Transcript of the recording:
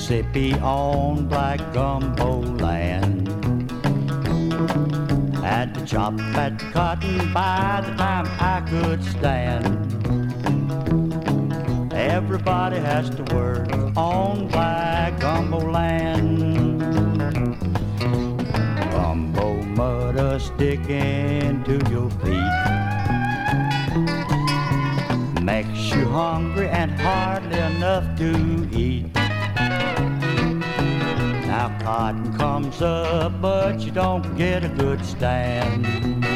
Mississippi on black gumbo land. Had to chop that cotton by the time I could stand. Everybody has to work on black gumbo land. Gumbo mud a sticking to your feet makes you hungry and hardly enough to eat. Now cotton comes up, but you don't get a good stand.